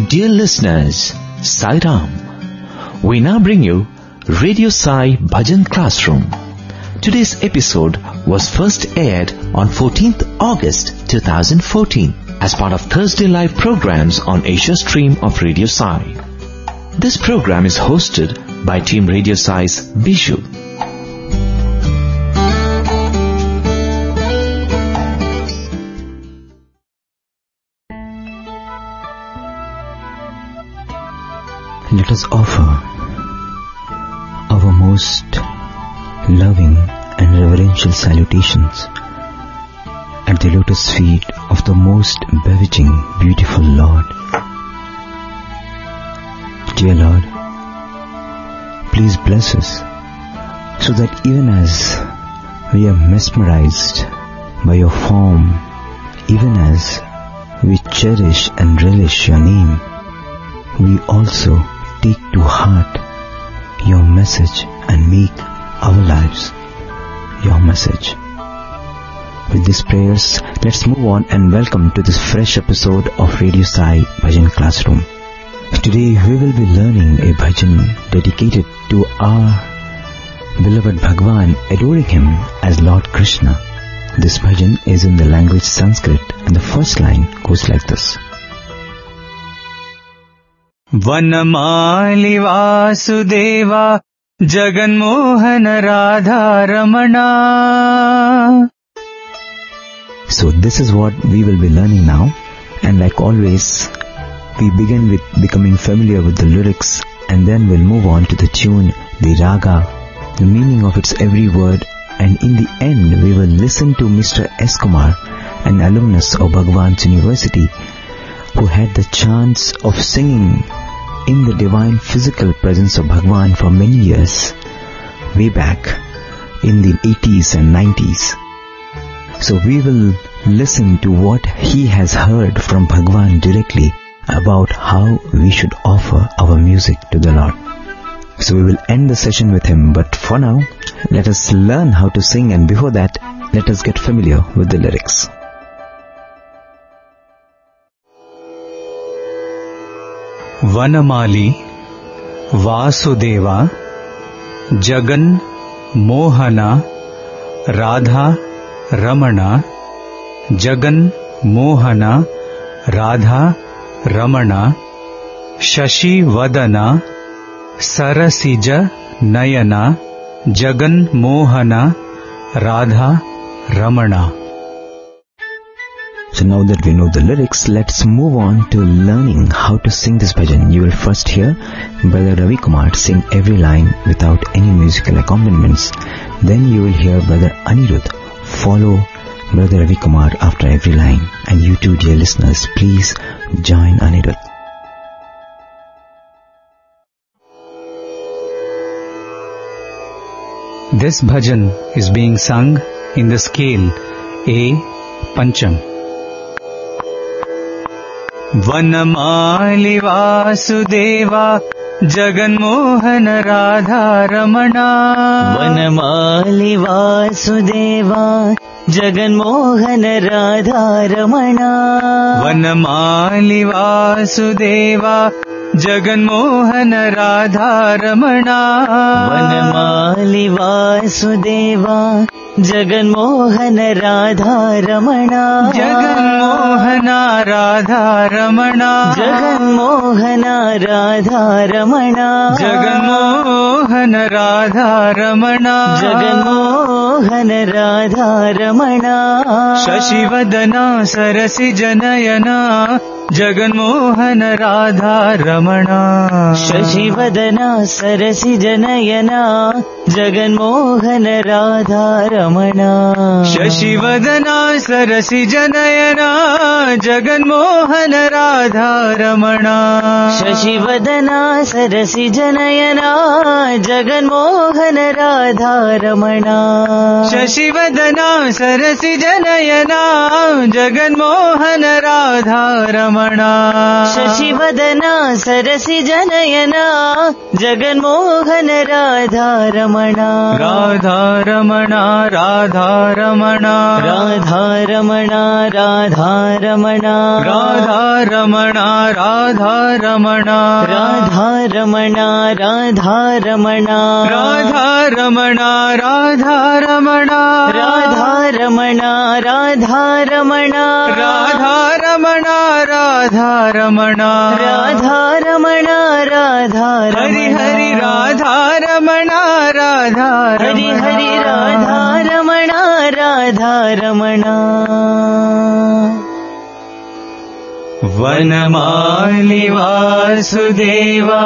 Dear listeners, Sai Ram. We now bring you Radio Sai Bhajan Classroom. Today's episode was first aired on 14th August 2014 as part of Thursday Live programs on Asia Stream of Radio Sai. This program is hosted by Team Radio Sai's Bishu. Let us offer our most loving and reverential salutations at the lotus feet of the most bewitching, beautiful Lord. Dear Lord, please bless us so that even as we are mesmerized by your form, even as we cherish and relish your name, we also take to heart your message and make our lives your message. With these prayers, let's move on and welcome to this fresh episode of Radio Sai Bhajan Classroom. Today we will be learning a bhajan dedicated to our beloved Bhagwan, adoring him as Lord Krishna. This bhajan is in the language Sanskrit and the first line goes like this. Vanamali Vasudeva Jaganmohan Radha Ramana. So this is what we will be learning now, and like always, we begin with becoming familiar with the lyrics and then we'll move on to the tune, the raga, the meaning of its every word, and in the end we will listen to Mr. S. Kumar, an alumnus of Bhagwan's University, who had the chance of singing in the divine physical presence of Bhagwan for many years, way back in the 80s and 90s. So we will listen to what he has heard from Bhagwan directly about how we should offer our music to the Lord. So we will end the session with him, but for now, let us learn how to sing, and before that, let us get familiar with the lyrics. Vanamali Vasudeva Jagan Mohana Radha Ramana. Jagan Mohana Radha Ramana. Shashi Vadana Sarasija Nayana. Jagan Mohana Radha Ramana. So now that we know the lyrics, let's move on to learning how to sing this bhajan. You will first hear Brother Ravi Kumar sing every line without any musical accompaniments. Then you will hear Brother Anirudh follow Brother Ravi Kumar after every line. And you too, dear listeners, please join Anirudh. This bhajan is being sung in the scale A Pancham. Vanamali Vasudeva Jaganmohan Radha Ramana. Vanamali Vasudeva Jaganmohan Radha Ramana. Vanamali Vasudeva Jaganmohan Radha Ramana. Vanamali Vasudeva Jaganmohan Radha Ramana. Jaganmohana Radha Ramana. Jaganmohana Radha Ramana. Jaganmohana Radha Ramana. Jaganmohana Radha Ramana. Shashivadana Sarasijanayana. Jaganmohana Radha Ramana. Shashivadana Sarasijanayana. Jaganmohana Radha Ramana. Shashivadana Sarasijanayana. Jaganmohana Radha Ramana. Shashivadana Sarasijanayana. Jaganmohana Radha Ramana. Shashivadana Sarasijanayana. Jaganmohana Radha Ramana. Ramana, Shashivadana Sarasijanayana Jaganmohan Radha Ramana, Radha Ramana, Radha Ramana, Radha Ramana, Radha Ramana, Radha Ramana, Radha Ramana, Radha Ramana, Radha Ramana, Radha Ramana, Radha Ramana, Radha Ramana, Radha Ramana, Radha Ramana, Radha Ramana, Radha Ramana, Radha Hari Ramana, Hari Radha Ramana, Radha Hari Hari Radha Ramana, Radha Ramana. Vanamali Vasudeva,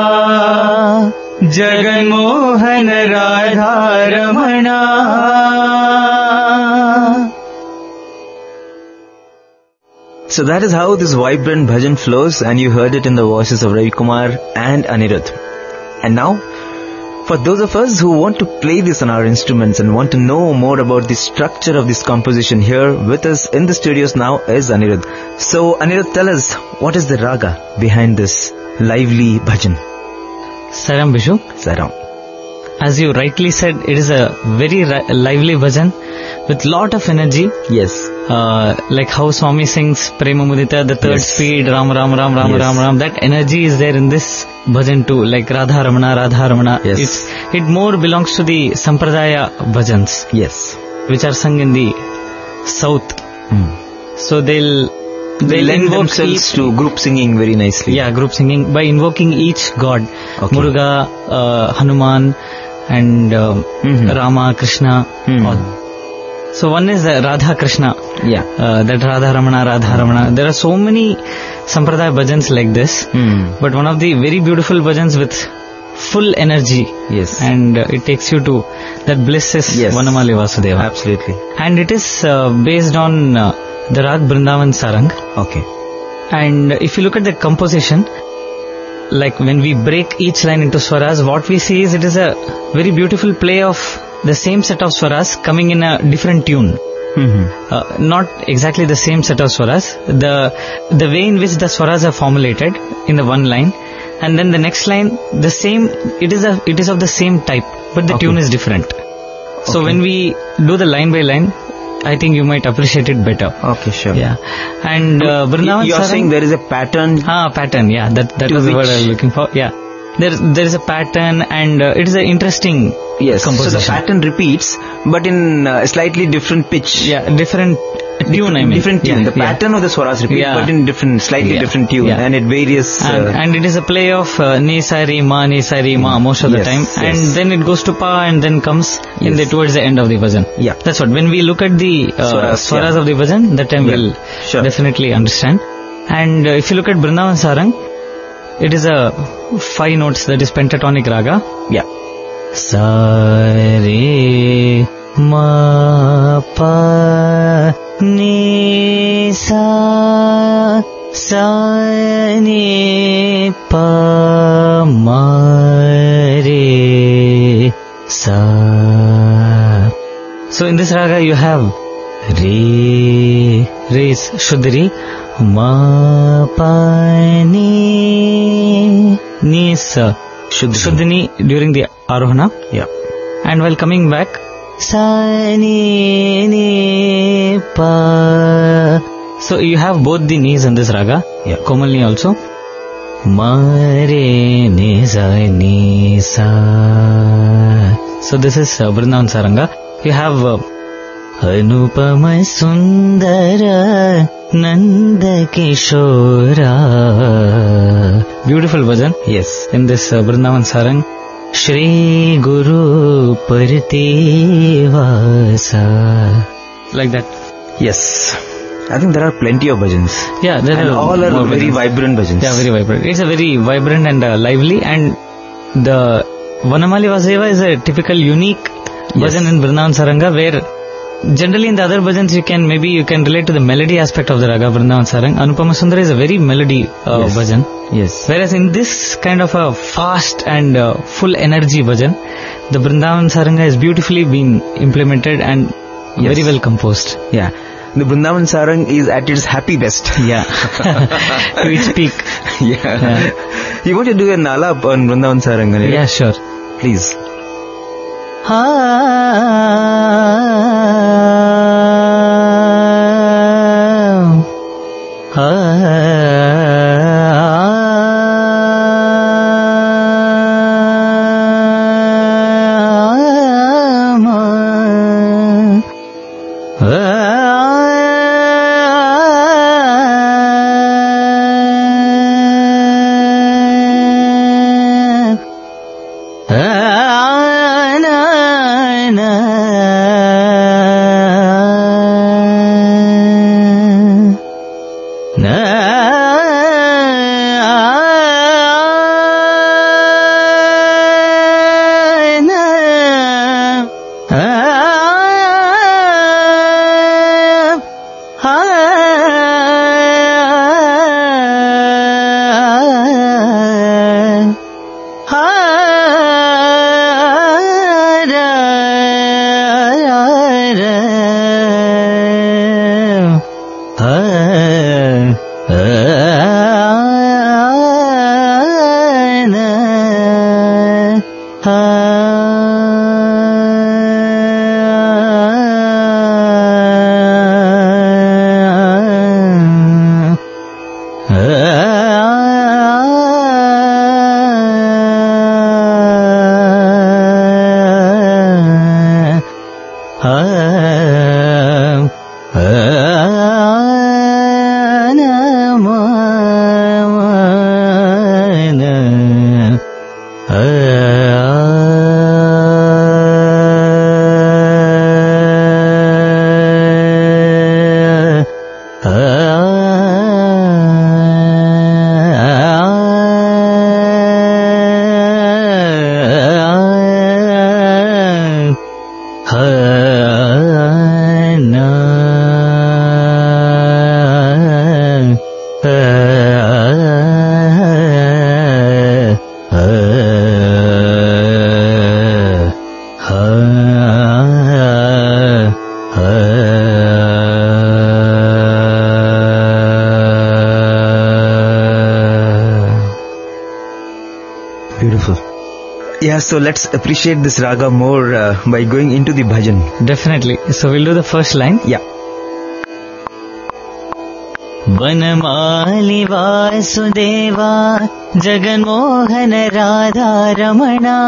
Jaganmohan Radha Ramana. So that is how this vibrant bhajan flows, and you heard it in the voices of Ravi Kumar and Anirudh. And now, for those of us who want to play this on our instruments and want to know more about the structure of this composition, here with us in the studios now is Anirudh. So Anirudh, tell us, what is the raga behind this lively bhajan? Saram Bishu. Saram. As you rightly said, it is a very lively bhajan with lot of energy. Yes. Like how Swami sings Prema Mudita, the third Yes. speed, Ram Ram Ram Ram Yes. Ram Ram. That energy is there in this bhajan too. Like Radha Ramana, Radha Ramana. Yes. It more belongs to the Sampradaya bhajans, Yes. which are sung in the south. So they'll Lend invoke themselves each, to group singing very nicely. yeah, group singing by invoking each god. Okay. Muruga, Hanuman, and Rama, Krishna. All. So one is Radha Krishna. Yeah. That Radha Ramana, Radha Ramana. There are so many Sampradaya bhajans like this. But one of the very beautiful bhajans with full energy. Yes. And it takes you to that bliss is Yes. Vanamali Vasudeva. Absolutely. And it is based on the Rag Brindavan Sarang. Okay. And if you look at the composition, like when we break each line into swaras, what we see is it is a very beautiful play of the same set of swaras coming in a different tune. Not exactly the same set of swaras. The way in which the swaras are formulated in the one line, and then the next line, the same. It is of the same type, but the tune is different. So when we do the line by line, I think you might appreciate it better. Okay, sure. Yeah. And Vrindavan You are Sarang, saying there is a pattern. pattern, yeah, that was the word I was looking for. Yeah, there is a pattern, and it is an interesting Yes. composition. So the pattern repeats, but in a slightly different pitch. Yeah, different tune. I mean, Different tune. Yeah, The pattern of the swaras repeat, Yeah. but in slightly different tune, Yeah. and it varies. and it is a play of ni sa re ma most of the Yes, time, yes. and then it goes to pa, and then comes towards the end of the bhajan. Yeah. That's what. When we look at the swaras of the bhajan, that time we'll definitely understand. And if you look at Brindavan Sarang, it is a 5 notes, that is pentatonic raga. Yeah. Sa re ma pa ni sa ni pa ma re sa. So in this raga you have re is Shuddhari, ma pa ni sa Shuddhani during the Arohana. Yeah. And while coming back, sa ni pa. So you have both the knees in this raga. Yeah. Komalni also. Ma re ni sa. So this is Vrindavan Saranga. You have Anupama Sundara Nanda Kishora. Beautiful bhajan. Yes. In this Vrindavan Sarang. Shri Guru Parti Vasa. Like that. Yes. I think there are plenty of bhajans. Yeah, there And are all are more very bhajans. vibrant bhajans. Yeah, very vibrant. It's a very vibrant and lively, and the Vanamali Vasudeva is a typical unique bhajan in Vrindavan Saranga, where generally in the other bhajans you can relate to the melody aspect of the raga Vrindavan Sarang. Anupama Sundara is a very melody bhajan. Yes. Whereas in this kind of a fast and full energy bhajan, the Vrindavan Saranga has beautifully been implemented and very well composed. Yeah. the Vrindavan Sarang is at its happy best. Yeah. To its peak. Yeah. You want to do a nalap on Vrindavan Sarang? Yeah, sure. Please. Yeah, so let's appreciate this raga more by going into the bhajan. Definitely. So we'll do the first line. Yeah. वनमाली वासुदेवा जगन्मोहन राधा रमणा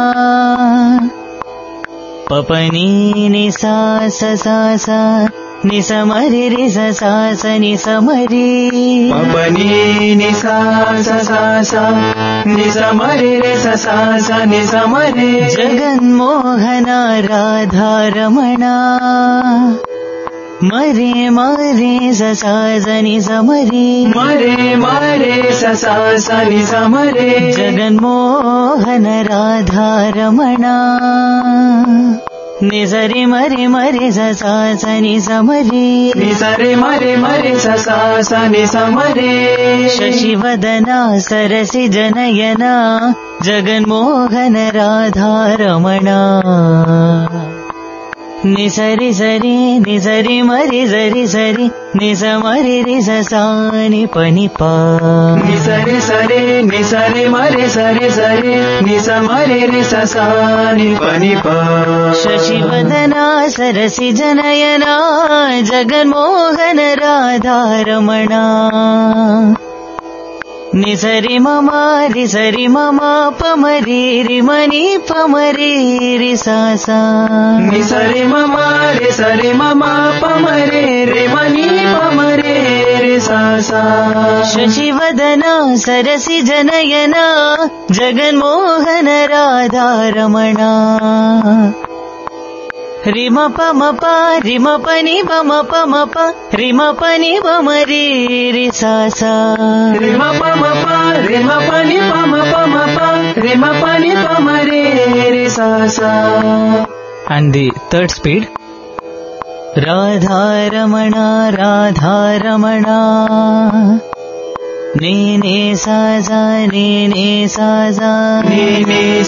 पपनी निसा सा निसमरि रि सा निसमरि पपनी निसा सा निसमरि रि सा निसमरि जगन्मोहन राधा रमणा मरे मरे सा जनि समरे मरे सा नि समरे जगन्मोहन राधा रमणा निसरे मरे मरे सा जनि समरे निसरे मरे सा नि समरे शशिवदना सरसि जनयना जगन्मोहन राधा रमणा निसरि सरि निसरि मरि सरि सरि निसमरि रि सा नि पनि पा निसरि सरि निसरि मरि सरि सरि निसमरि रि सा नि पनि पा शशिवदना सरसि जनयना जगन्मोहन राधा रमणा निसरि मम रिसरि मम पमरि रिमणि पमरि रि सा निसरि मम रिसरि मम पमरे रिमणि पमरे रि सा शशिवदना सरसि जनयना जगन्मोहन राधा रमणा रिम पम पा रिम पनि पम पम प रिम पनि पम रि सा रिम पम पा रिम पनि पम पम प रिम पनि पम रि सा And the third speed. Radha Ramana Radha Ramana नी सा नी सा नी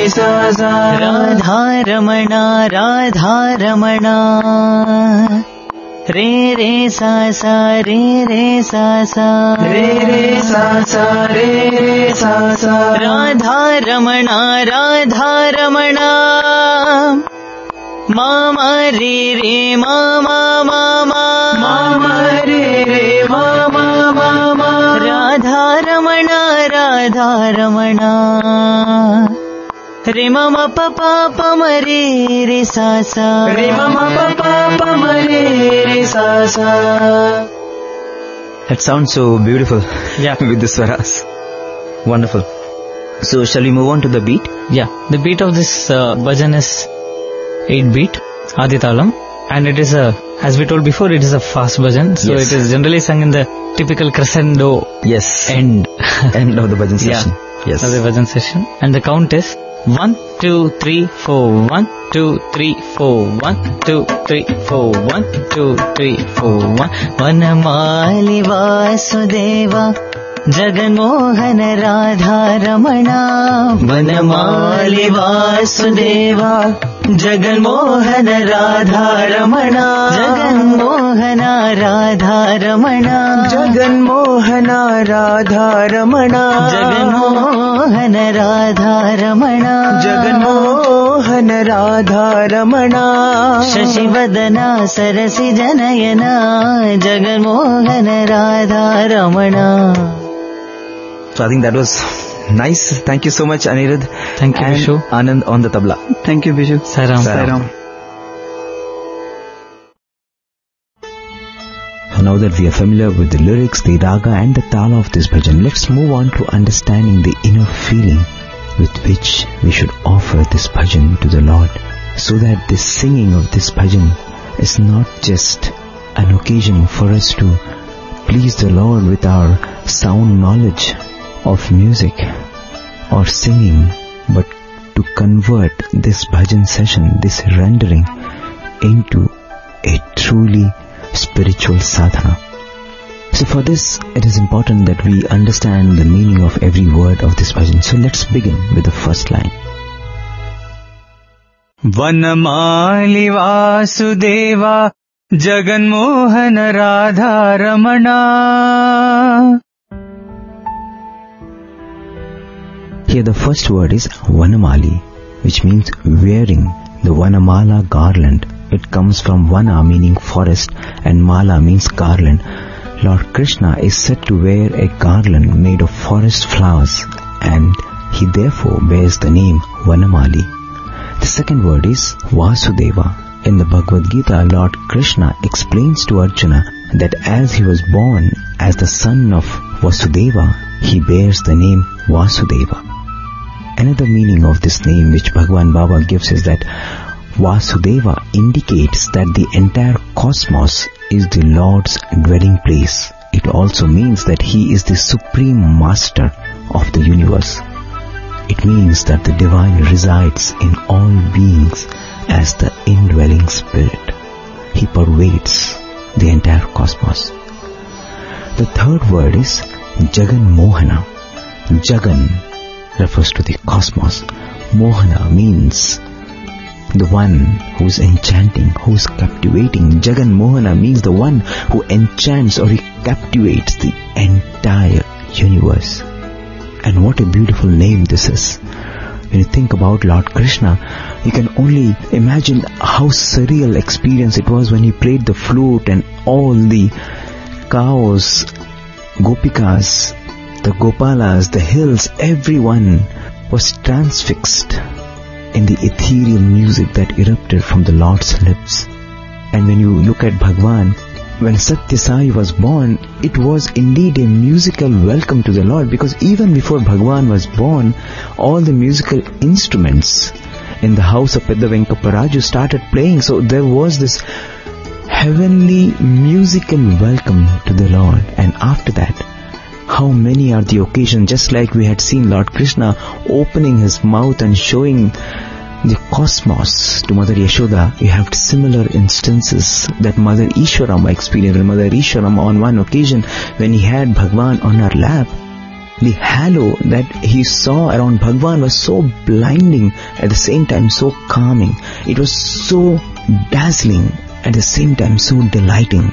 सा Radha Ramana Radha Ramana re re sa sa re re sa sa re re sa sa re re sa sa Radha Ramana Mama re re mama mama mama re re mama mama Radha Ramana Re mama papa pama re re sa sa re mama papa pama re re sa sa. That sounds so beautiful. Yeah. With the swaras. Wonderful. So shall we move on to the beat? Yeah, the beat of this bhajan is 8-beat, Aditalam, and it is as we told before, it is a fast bhajan, so Yes. it is generally sung in the typical crescendo Yes. end. End of the bhajan session. Yes. Of the bhajan session. And the count is 1, 2, 3, 4, 1, 2, 3, 4, 1, 2, 3, 4, 1, 2, 3, 4, 1. Vanamali Vasudeva Jaganmohan Radha Ramana Vanamali Vasudeva Jaganmohan Radha Ramana Jaganmohan Radha Ramana Jaganmohana Radha Ramana Jaganmohan Radha Ramana Jaganmohana Radha Ramana Shashivadana Sarasi Janayana Jaganmohan Radha Ramana. So I think that was nice. Thank you so much, Anirudh. Thank you, And Vishu. Anand on the tabla. Thank you, Biju. Sairam. Sairam. Now that we are familiar with the lyrics, the raga and the tala of this bhajan, let's move on to understanding the inner feeling with which we should offer this bhajan to the Lord, so that the singing of this bhajan is not just an occasion for us to please the Lord with our sound knowledge of music or singing, but to convert this bhajan session, this rendering, into a truly spiritual sadhana. So for this, it is important that we understand the meaning of every word of this bhajan. So let's begin with the first line. Vanamali Vasudeva Jaganmohan Radha Ramana. Here the first word is Vanamali, which means wearing the Vanamala garland. It comes from Vana meaning forest and Mala means garland. Lord Krishna is said to wear a garland made of forest flowers, and he therefore bears the name Vanamali. The second word is Vasudeva. In the Bhagavad Gita, Lord Krishna explains to Arjuna that as he was born as the son of Vasudeva, he bears the name Vasudeva. Another meaning of this name which Bhagwan Baba gives is that Vasudeva indicates that the entire cosmos is the Lord's dwelling place. It also means that he is the supreme master of the universe. It means that the divine resides in all beings as the indwelling spirit. He pervades the entire cosmos. The third word is Jagan Mohana. Jagan refers to the cosmos. Mohana means the one who is enchanting, who is captivating. Jagan Mohana means the one who enchants or he captivates the entire universe. And what a beautiful name this is. When you think about Lord Krishna, you can only imagine how surreal experience it was when he played the flute and all the cows, gopikas, the gopalas, the hills, everyone was transfixed in the ethereal music that erupted from the Lord's lips. And when you look at Bhagwan, when Satya Sai was born, it was indeed a musical welcome to the Lord, because even before Bhagwan was born, all the musical instruments in the house of Pedda Venkaparaju started playing. So there was this heavenly musical welcome to the Lord. And after that, how many are the occasions, just like we had seen Lord Krishna opening his mouth and showing the cosmos to Mother Yashoda. You have similar instances that Mother Ishwarama experienced. Mother Ishwarama on one occasion, when he had Bhagwan on her lap, the halo that he saw around Bhagwan was so blinding, at the same time so calming. It was so dazzling at the same time so delighting.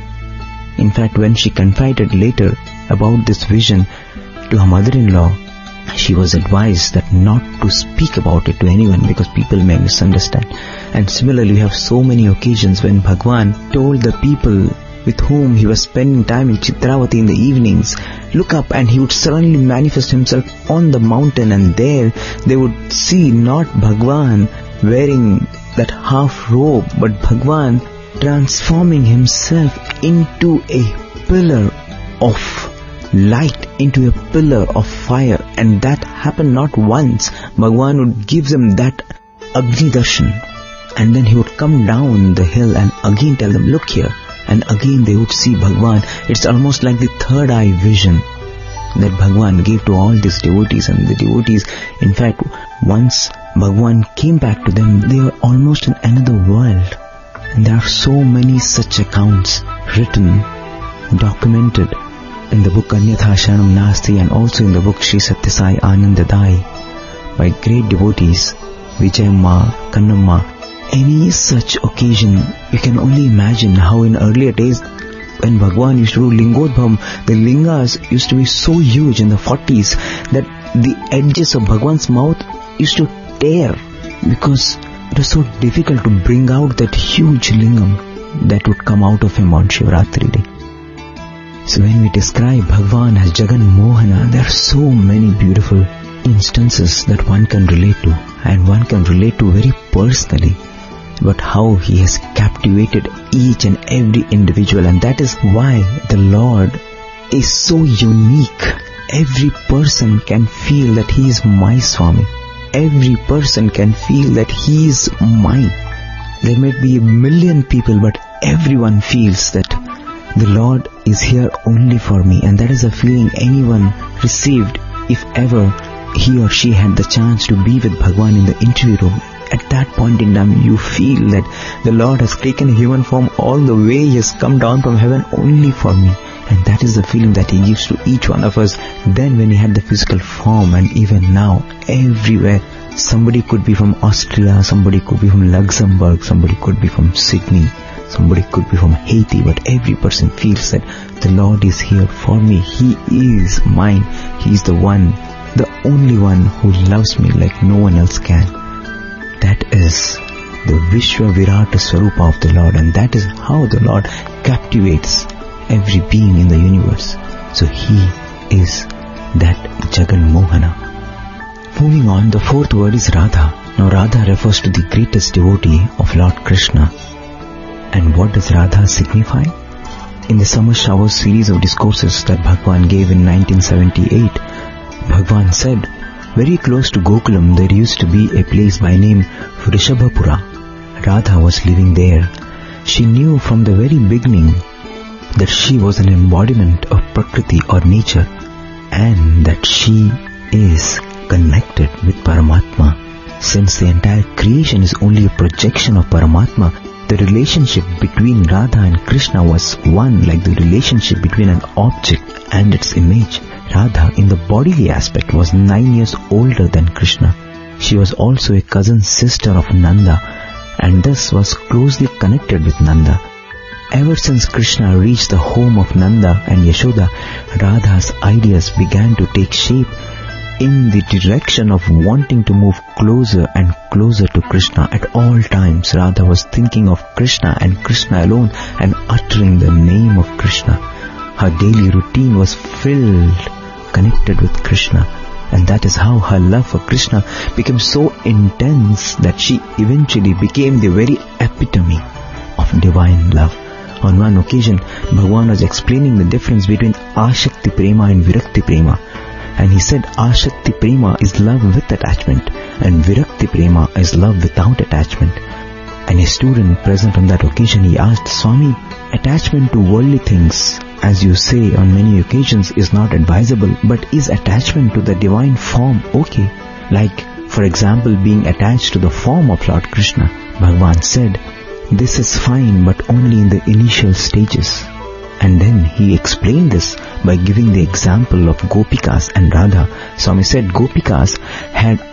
In fact, when she confided later about this vision to her mother-in-law, she was advised that not to speak about it to anyone because people may misunderstand. And similarly, we have so many occasions when Bhagwan told the people with whom he was spending time in Chitravati in the evenings, look up, and he would suddenly manifest himself on the mountain, and there they would see not Bhagwan wearing that half robe, but Bhagwan transforming himself into a pillar of light, into a pillar of fire. And that happened not once. Bhagwan would give them that Agni Darshan, and then he would come down the hill and again tell them, look here. And again they would see Bhagwan. It's almost like the third eye vision that Bhagwan gave to all these devotees. And the devotees, in fact, once Bhagwan came back to them, they were almost in another world. And there are so many such accounts written, documented in the book Anyatha Sharanam Nasti, and also in the book Sri Satya Sai Anandadai by great devotees, Vijayamma, Kannamma. Any such occasion, you can only imagine how in earlier days when Bhagwan used to do Lingodbhavam, the lingas used to be so huge in the 40s that the edges of Bhagwan's mouth used to tear because it was so difficult to bring out that huge lingam that would come out of him on Shivratri day. So when we describe Bhagwan as Jagan Mohana, there are so many beautiful instances that one can relate to, and one can relate to very personally. But how he has captivated each and every individual, and that is why the Lord is so unique. Every person can feel that he is my Swami. Every person can feel that he is mine. There may be a million people, but everyone feels that the Lord is here only for me, and that is a feeling anyone received if ever he or she had the chance to be with Bhagwan in the interview room. At that point in time, you feel that the Lord has taken a human form all the way. He has come down from heaven only for me. And that is the feeling that He gives to each one of us. Then when He had the physical form, and even now, everywhere, somebody could be from Austria, somebody could be from Luxembourg, somebody could be from Sydney, somebody could be from Haiti, but every person feels that the Lord is here for me. He is mine. He is the one, the only one who loves me like no one else can. That is the Vishwa Virata Swarupa of the Lord, and that is how the Lord captivates every being in the universe. So He is that Jagan Mohana. Moving on, the fourth word is Radha. Now Radha refers to the greatest devotee of Lord Krishna. And what does Radha signify? In the Summer Shower series of discourses that Bhagwan gave in 1978, Bhagwan said, very close to Gokulam there used to be a place by name Vrishabhapura. Radha was living there. She knew from the very beginning that she was an embodiment of Prakriti or nature, and that she is connected with Paramatma. Since the entire creation is only a projection of Paramatma, the relationship between Radha and Krishna was one like the relationship between an object and its image. Radha, in the bodily aspect, was 9 years older than Krishna. She was also a cousin sister of Nanda, and thus was closely connected with Nanda. Ever since Krishna reached the home of Nanda and Yashoda, Radha's ideas began to take shape in the direction of wanting to move closer and closer to Krishna. At all times, Radha was thinking of Krishna and Krishna alone, and uttering the name of Krishna. Her daily routine was filled, connected with Krishna, and that is how her love for Krishna became so intense that she eventually became the very epitome of divine love. On one occasion, Bhagwan was explaining the difference between Ashakti Prema and Virakti Prema, and he said Ashakti Prema is love with attachment, and Virakti Prema is love without attachment. And a student present on that occasion, he asked, Swami, attachment to worldly things, as you say on many occasions, is not advisable, but is attachment to the divine form okay? Like, for example, being attached to the form of Lord Krishna. Bhagwan said, this is fine, but only in the initial stages. And then he explained this by giving the example of Gopikas and Radha. Swami said Gopikas had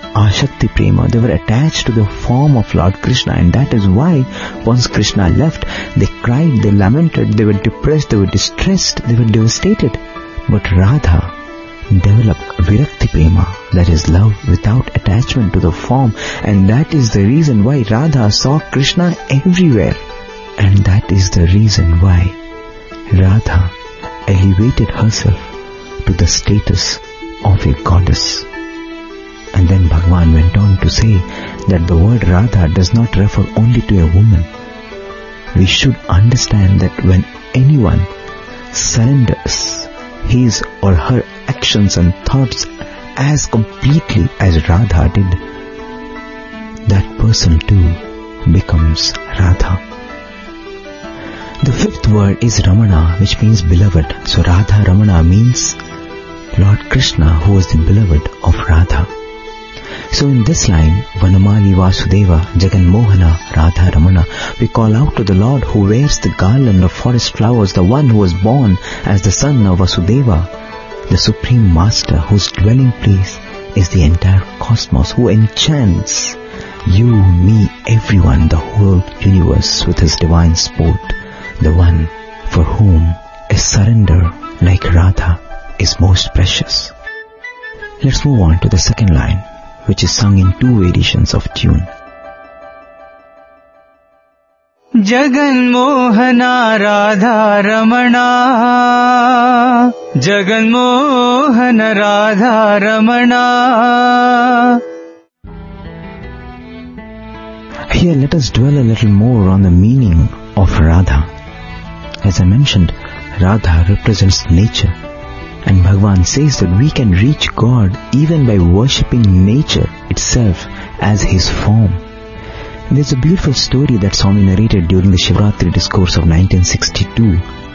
Ashakti Prema. They were attached to the form of Lord Krishna, and that is why once Krishna left, they cried, they lamented, they were depressed, they were distressed, they were devastated. But Radha developed Virakti Prema, that is love without attachment to the form, and that is the reason why Radha saw Krishna everywhere. And that is the reason why Radha elevated herself to the status of a goddess. And then Bhagavan went on to say that the word Radha does not refer only to a woman. We should understand that when anyone surrenders his or her actions and thoughts as completely as Radha did, that person too becomes Radha. The fifth word is Ramana, which means beloved. So Radha Ramana means Lord Krishna, who was the beloved of Radha. So in this line, Vanamali Vasudeva Jagan Mohana Radha Ramana, we call out to the Lord who wears the garland of forest flowers, the one who was born as the son of Vasudeva, the Supreme Master whose dwelling place is the entire cosmos, who enchants you, me, everyone, the whole universe with his divine sport, the one for whom a surrender like Radha is most precious. Let's move on to the second line, which is sung in two variations of tune. Jagan Mohana Radha Ramana, Jagan Mohana Radha Ramana. Here let us dwell a little more on the meaning of Radha. As I mentioned, Radha represents nature, and Bhagavan says that we can reach God even by worshipping nature itself as his form. There's a beautiful story that Swami narrated during the Shivratri discourse of 1962.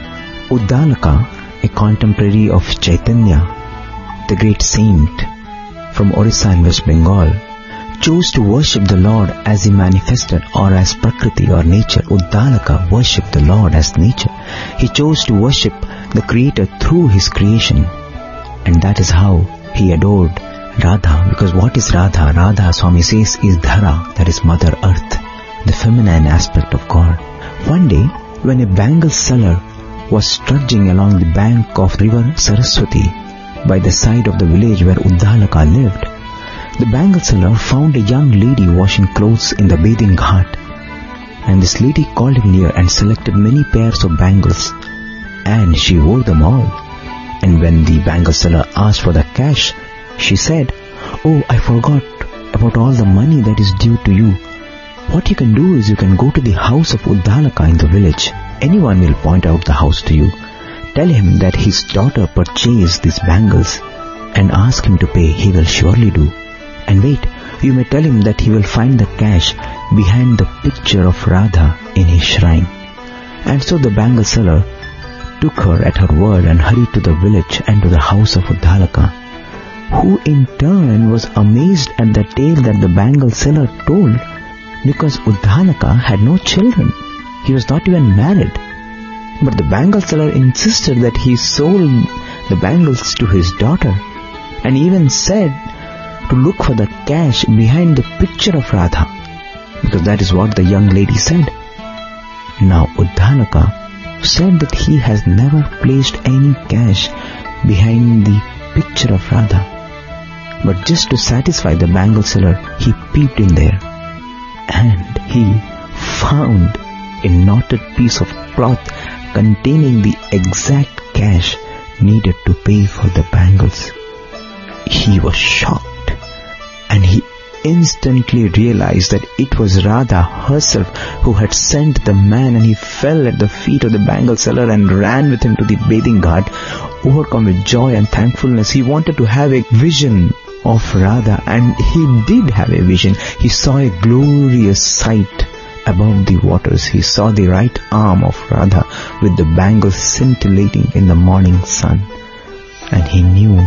Uddalaka, a contemporary of Chaitanya, the great saint from Orissa in West Bengal, chose to worship the Lord as he manifested or as Prakriti or nature. Uddalaka worshipped the Lord as nature. He chose to worship the Creator through his creation, and that is how he adored Radha. Because what is Radha? Radha, Swami says, is Dhara, that is Mother Earth, the feminine aspect of God. One day, when a bangle seller was trudging along the bank of river Saraswati by the side of the village where Uddalaka lived, the bangle seller found a young lady washing clothes in the bathing ghat, and this lady called him near and selected many pairs of bangles, and she wore them all. And when the bangle seller asked for the cash, she said, "Oh, I forgot about all the money that is due to you. What you can do is you can go to the house of Uddalaka in the village. Anyone will point out the house to you. Tell him that his daughter purchased these bangles and ask him to pay. He will surely do. And wait, you may tell him that he will find the cash behind the picture of Radha in his shrine." And so the bangle seller took her at her word and hurried to the village and to the house of Uddalaka, who in turn was amazed at the tale that the bangle seller told, because Uddalaka had no children. He was not even married. But the bangle seller insisted that he sold the bangles to his daughter, and even said to look for the cash behind the picture of Radha, because that is what the young lady said. Now Uddalaka said that he has never placed any cash behind the picture of Radha, but just to satisfy the bangle seller, he peeped in there, and he found a knotted piece of cloth containing the exact cash needed to pay for the bangles. He was shocked, and he instantly realized that it was Radha herself who had sent the man, and he fell at the feet of the bangle seller and ran with him to the bathing ghat, overcome with joy and thankfulness. He wanted to have a vision of Radha, and he did have a vision. He saw a glorious sight above the waters. He saw the right arm of Radha with the bangles scintillating in the morning sun, and he knew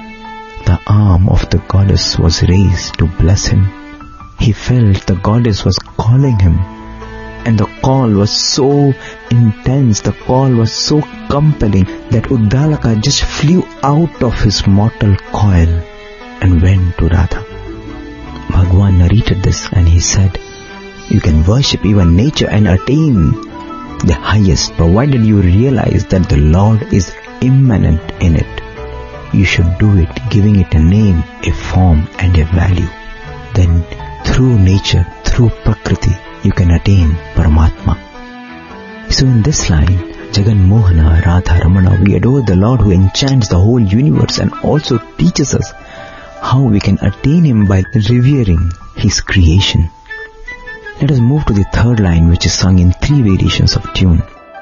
the arm of the goddess was raised to bless him. He felt the goddess was calling him, and the call was so intense, the call was so compelling, that Uddalaka just flew out of his mortal coil and went to Radha. Bhagwan narrated this and he said, you can worship even nature and attain the highest, provided you realize that the Lord is immanent in it. You should do it, giving it a name, a form and a value. Then through nature, through Prakriti, you can attain Paramatma. So in this line, Jagan Mohana Radha Ramana, we adore the Lord who enchants the whole universe and also teaches us how we can attain Him by revering His creation. Let us move to the third line, which is sung in 3 variations of tune.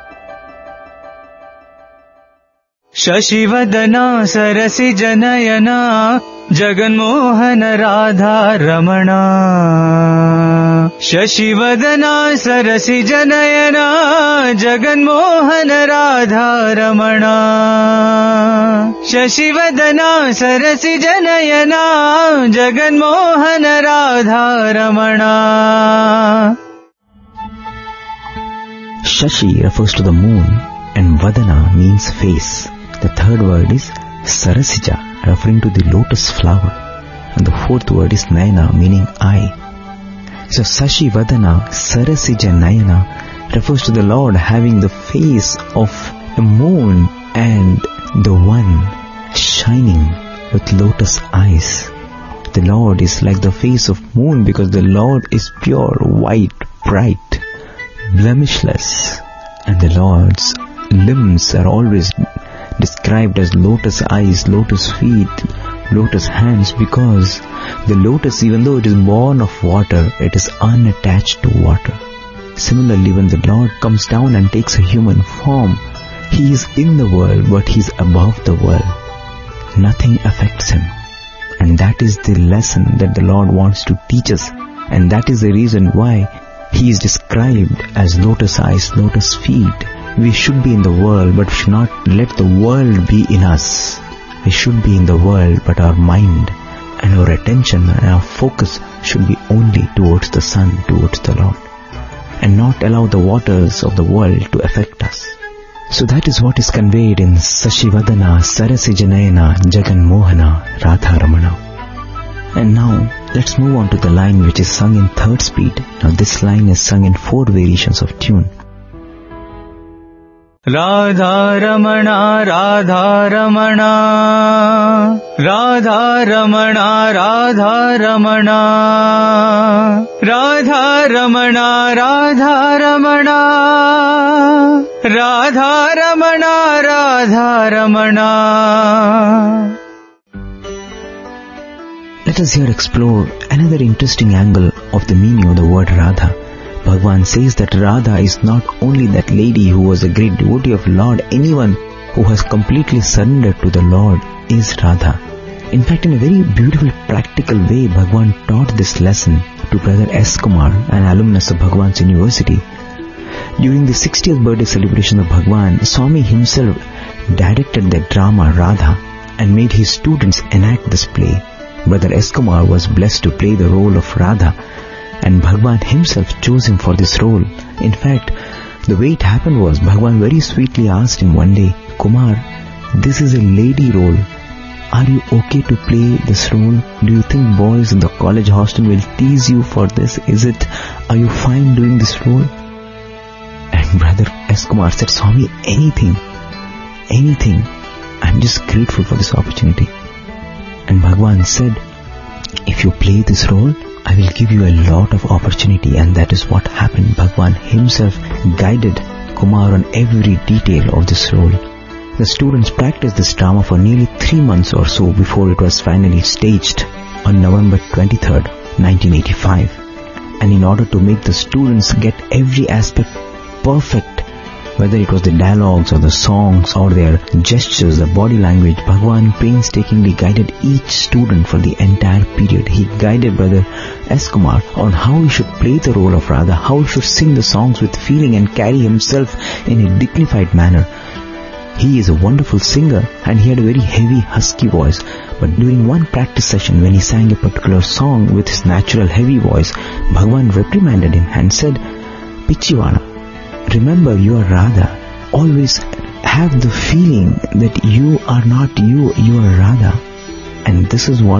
Shashivadana Sarasija Nayana Jaganmohana Radha Ramana. Shashivadana Sarasija Nayana Jaganmohana Radha Ramana. Shashivadana Sarasija Nayana Jaganmohana Radha Ramana. Shashi refers to the moon and Vadana means face. The third word is Sarasija, referring to the lotus flower. And the fourth word is Nayana, meaning eye. So Sashi Vadana Sarasija Nayana refers to the Lord having the face of a moon and the one shining with lotus eyes. The Lord is like the face of moon because the Lord is pure, white, bright, blemishless. And the Lord's limbs are always described as lotus eyes, lotus feet, lotus hands, because the lotus, even though it is born of water, it is unattached to water. Similarly, when the Lord comes down and takes a human form, He is in the world, but He is above the world. Nothing affects Him. And that is the lesson that the Lord wants to teach us. And that is the reason why He is described as lotus eyes, lotus feet. We should be in the world, but we should not let the world be in us. We should be in the world, but our mind and our attention and our focus should be only towards the sun, towards the Lord, and not allow the waters of the world to affect us. So that is what is conveyed in Sashivadana Sarasijanayana Jagan Mohana Radha Ramana. And now let's move on to the line which is sung in third speed. Now this line is sung in 4 variations of tune. Radha Ramana, Radha Ramana, Radha Ramana, Radha Ramana, Radha Ramana, Radha Ramana, Radha Ramana, Radha Ramana. Let us here explore another interesting angle of the meaning of the word Radha. Bhagwan says that Radha is not only that lady who was a great devotee of Lord. Anyone who has completely surrendered to the Lord is Radha. In fact, in a very beautiful practical way, Bhagwan taught this lesson to Brother S. Kumar, an alumnus of Bhagwan's University. During the 60th birthday celebration of Bhagwan, Swami himself directed the drama Radha and made his students enact this play. Brother S. Kumar was blessed to play the role of Radha, and Bhagwan himself chose him for this role. In fact, the way it happened was, Bhagwan very sweetly asked him one day, Kumar, this is a lady role. Are you okay to play this role? Do you think boys in the college hostel will tease you for this? Are you fine doing this role? And Brother S. Kumar said, Swami, anything. I'm just grateful for this opportunity. And Bhagwan said, if you play this role, I will give you a lot of opportunity. And that is what happened. Bhagwan himself guided Kumar on every detail of this role. The students practiced this drama for nearly 3 months or so before it was finally staged on November 23rd, 1985. And in order to make the students get every aspect perfect, whether it was the dialogues or the songs or their gestures, the body language, Bhagwan painstakingly guided each student for the entire period. He guided Brother S. Kumar on how he should play the role of Radha, how he should sing the songs with feeling and carry himself in a dignified manner. He is a wonderful singer and he had a very heavy, husky voice. But during one practice session, when he sang a particular song with his natural heavy voice, Bhagwan reprimanded him and said, Pichivana, remember you are Radha. Always have the feeling that you are not you, you are Radha. And this is what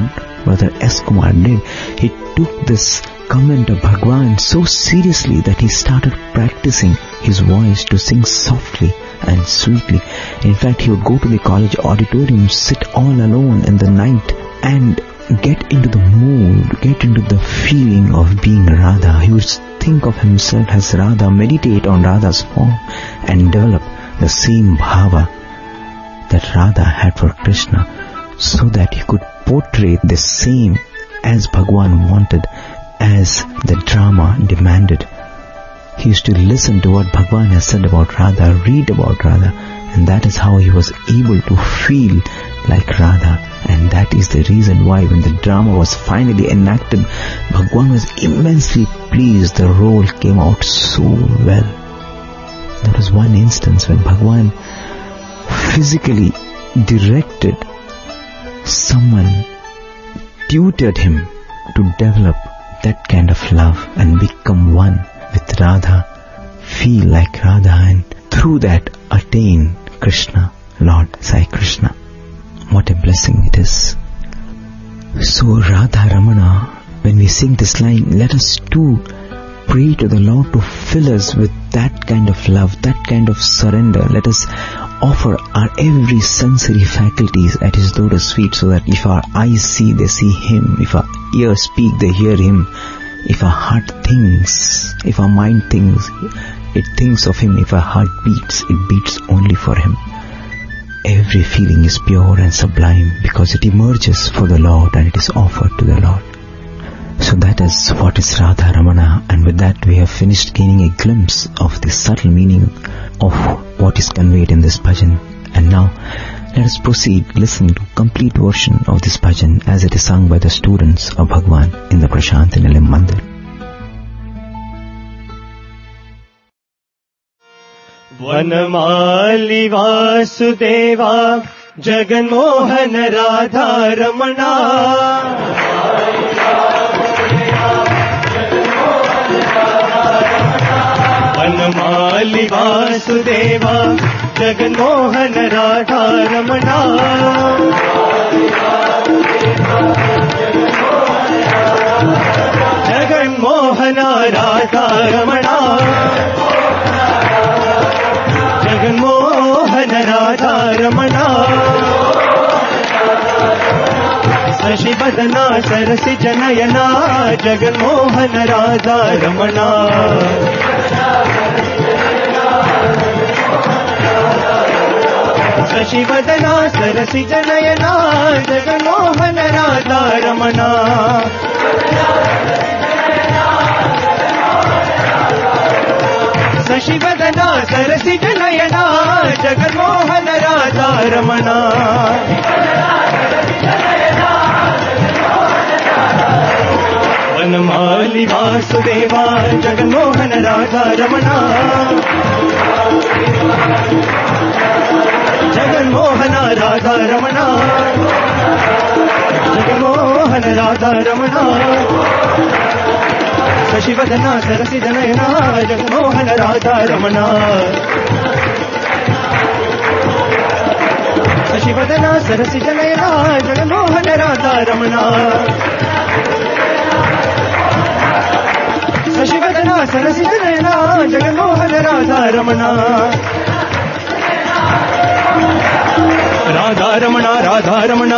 Brother S. Kumar did. He took this comment of Bhagwan so seriously that he started practicing his voice to sing softly and sweetly. In fact, he would go to the college auditorium, sit all alone in the night and get into the mood, get into the feeling of being Radha. He would think of himself as Radha, meditate on Radha's form and develop the same bhava that Radha had for Krishna, so that he could portray the same as Bhagwan wanted, as the drama demanded. He used to listen to what Bhagwan has said about Radha, read about Radha, and that is how he was able to feel like Radha. And that is the reason why when the drama was finally enacted, Bhagwan was immensely pleased. The role came out so well. There was one instance when Bhagwan physically directed someone, tutored him to develop that kind of love and become one with Radha, feel like Radha, and through that attain Krishna, Lord Sai Krishna. What a blessing it is. So Radha Ramana, when we sing this line, let us too pray to the Lord to fill us with that kind of love, that kind of surrender. Let us offer our every sensory faculties at His lotus feet, so that if our eyes see, they see Him. If our ears speak, they hear Him. If our heart thinks, if our mind thinks, it thinks of Him. If our heart beats, it beats only for Him. Every feeling is pure and sublime because it emerges for the Lord and it is offered to the Lord. So that is what is Radha Ramana, and with that we have finished gaining a glimpse of the subtle meaning of what is conveyed in this bhajan. And now let us proceed listening to complete version of this bhajan as it is sung by the students of Bhagwan in the Prashanti Nilayam Mandir. Vanamali Vasudeva Jaganmohan Radha Ramana Vanamali Vasudeva Jaganmohan Radha Ramana Jaganmohan Radha Ramana Jaganmohan Radha Ramana शशिवदना सरसिज Naina Jaganmohan Radha Ramana शशिवदना सरसिज Naina Jaganmohan Radha Ramana शशिवदना सरसिज Naina Jaganmohan Radha Ramana Vanamali Vasudeva Jaganmohan Radha Ramana Jaganmohan Radha Ramana Jaganmohan Radha Ramana शशिवदना सरसिज Naina Jaganmohan Radha Ramana शशिवदना सरसिज Naina Jaganmohan Radha Ramana शशिवदना सरसिज Naina Jaganmohan Radha Ramana Radha Ramana Radha Ramana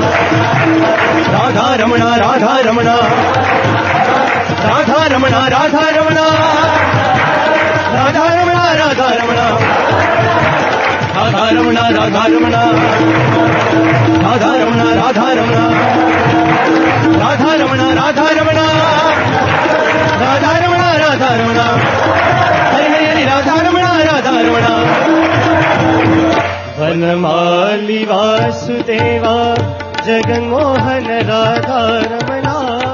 Radha Ramana Radha Ramana Radha Ramana Radha Ramana Radha Ramana Radha Ramana Radha Ramana Radha Ramana Radha Ramana Radha Ramana Radha Ramana Radha Ramana Radha Ramana Radha Ramana Hari Hari Hari Radha Ramana Radha Ramana Vanamali Vasudeva Jaganmohan Radha Ramana.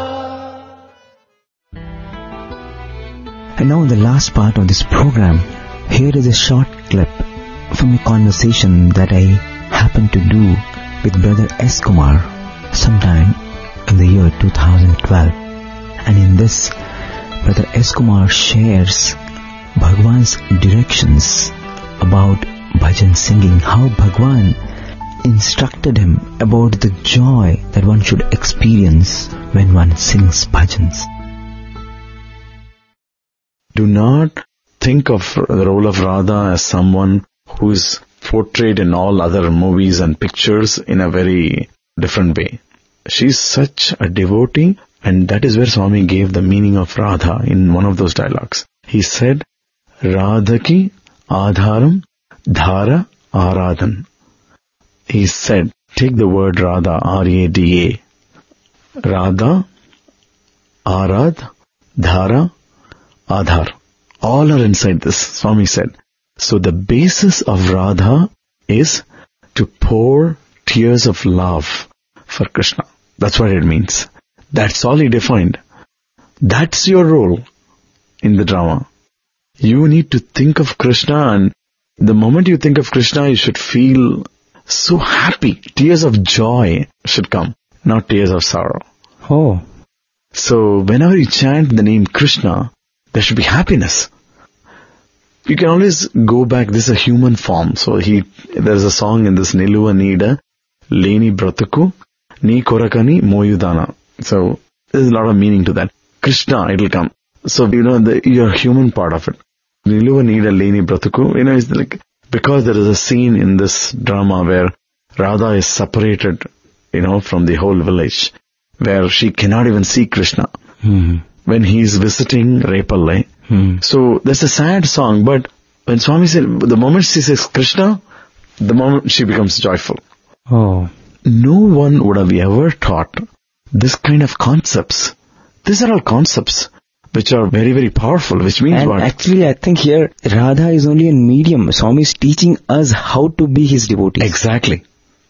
And now in the last part of this program, here is a short clip from a conversation that I happened to do with Brother S. Kumar sometime in the year 2012. And in this, Brother S. Kumar shares Bhagwan's directions about bhajan singing, how Bhagwan instructed him about the joy that one should experience when one sings bhajans. Do not think of the role of Radha as someone who is portrayed in all other movies and pictures in a very different way. She's such a devotee, and that is where Swami gave the meaning of Radha in one of those dialogues. He said, Radhaki Adharam Dhara Aradhan. He said, take the word Radha, R-A-D-A. Radha, Arad, Dhara, Adhar. All are inside this, Swami said. So the basis of Radha is to pour tears of love for Krishna. That's what it means. That's all he defined. That's your role in the drama. You need to think of Krishna, and the moment you think of Krishna, you should feel so happy. Tears of joy should come, not tears of sorrow. Oh. So whenever you chant the name Krishna, there should be happiness. You can always go back. This is a human form. So there's a song in this Niluva Nida, Leni Bratuku, Ni Korakani Moyudana. So there's a lot of meaning to that. Krishna, it'll come. So, your human part of it. Niluva Nida Leni Bratuku, it's like, because there is a scene in this drama where Radha is separated, from the whole village, where she cannot even see Krishna. Mm-hmm. When he's visiting Repalle. So that's a sad song, but when Swami said, the moment she says Krishna, the moment she becomes joyful. Oh. No one would have ever taught this kind of concepts. These are all concepts which are very, very powerful, which means what? Actually, I think here, Radha is only a medium. Swami is teaching us how to be his devotees. Exactly.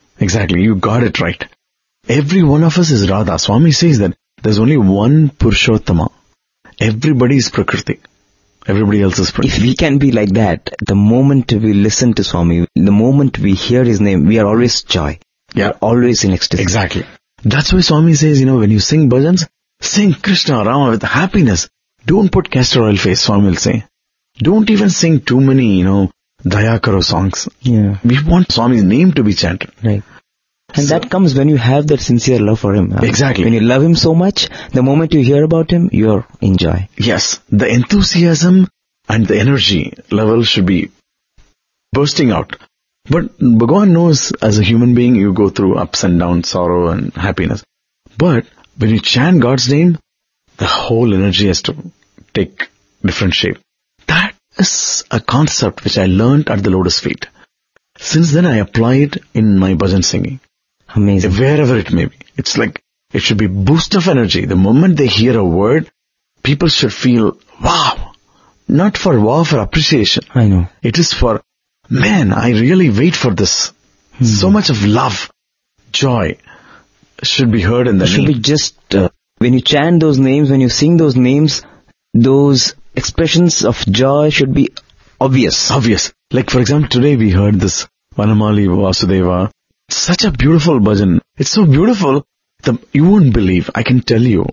You got it right. Every one of us is Radha. Swami says that there's only one Purushottama. Everybody is Prakriti. Everybody else is Prakriti. If we can be like that, the moment we listen to Swami, the moment we hear his name, we are always joy. Yeah. We are always in ecstasy. Exactly. That's why Swami says, when you sing bhajans, sing Krishna, Rama with happiness. Don't put castor oil face, Swami will say. Don't even sing too many, Dayakaro songs. Yeah. We want Swami's name to be chanted. Right. And that comes when you have that sincere love for him. Exactly. When you love him so much, the moment you hear about him, you're in joy. Yes. The enthusiasm and the energy level should be bursting out. But Bhagavan knows as a human being, you go through ups and downs, sorrow and happiness. But when you chant God's name, the whole energy has to take different shape. That is a concept which I learned at the Lotus Feet. Since then I apply it in my bhajan singing. Amazing. Wherever it may be. It's like, it should be boost of energy. The moment they hear a word, people should feel, wow. Not for wow, for appreciation. I know. It is for, man, I really wait for this. So much of love, joy should be heard in the name. It should be just, when you chant those names, when you sing those names, those expressions of joy should be obvious. Obvious. Like for example, today we heard this Vanamali Vasudeva. Such a beautiful bhajan. It's so beautiful that you won't believe. I can tell you,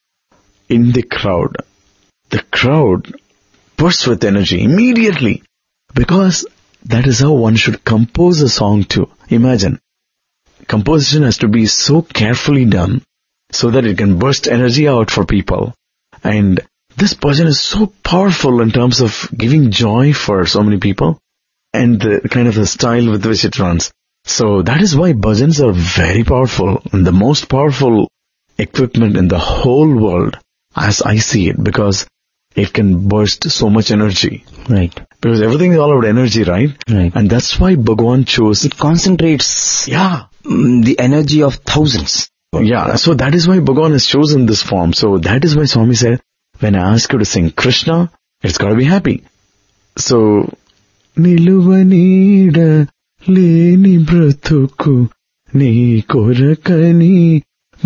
in the crowd bursts with energy immediately, because that is how one should compose a song too. Imagine, composition has to be so carefully done so that it can burst energy out for people. And this bhajan is so powerful in terms of giving joy for so many people, and the kind of the style with which it runs. So that is why bhajans are very powerful, and the most powerful equipment in the whole world, as I see it, because it can burst so much energy. Right. Because everything is all about energy, right? Right. And that's why Bhagavan chose. It concentrates the energy of thousands. Yeah, so that is why Bhagavan has chosen this form. So that is why Swami said, when I ask you to sing Krishna, it's got to be happy. So, Niluva Nida Leni Bratuku Ni Korakani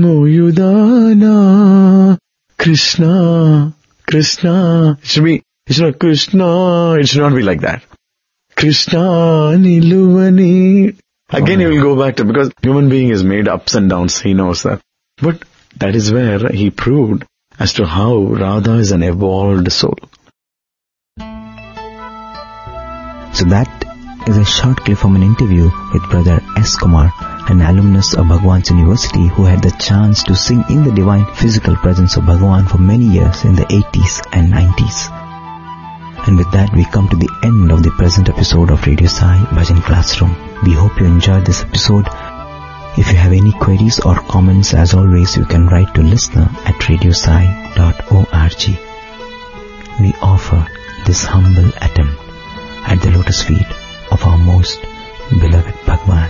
Moyudana Krishna. It should be Krishna. It should not be like that. Krishna Niluvani. Again, he will go back to, because human being is made ups and downs. He knows that. But that is where he proved as to how Radha is an evolved soul. So that is a short clip from an interview with Brother S. Kumar, an alumnus of Bhagwan's University who had the chance to sing in the divine physical presence of Bhagwan for many years in the 80s and 90s. And with that, we come to the end of the present episode of Radio Sai Bhajan Classroom. We hope you enjoyed this episode. If you have any queries or comments, as always, you can write to listener@radiosai.org. We offer this humble attempt at the lotus feet of our most beloved Bhagwan.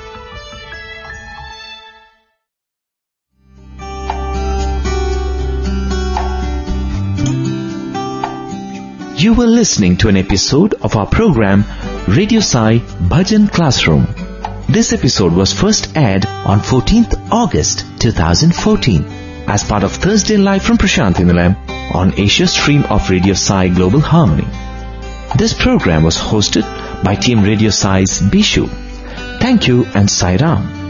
You were listening to an episode of our program Radio Sai Bhajan Classroom. This episode was first aired on 14th August 2014 as part of Thursday Live from Prashanthi Nilayam on Asia stream of Radio Sai Global Harmony. This program was hosted by Team Radio Sai's Bishu. Thank you and Sai Ram.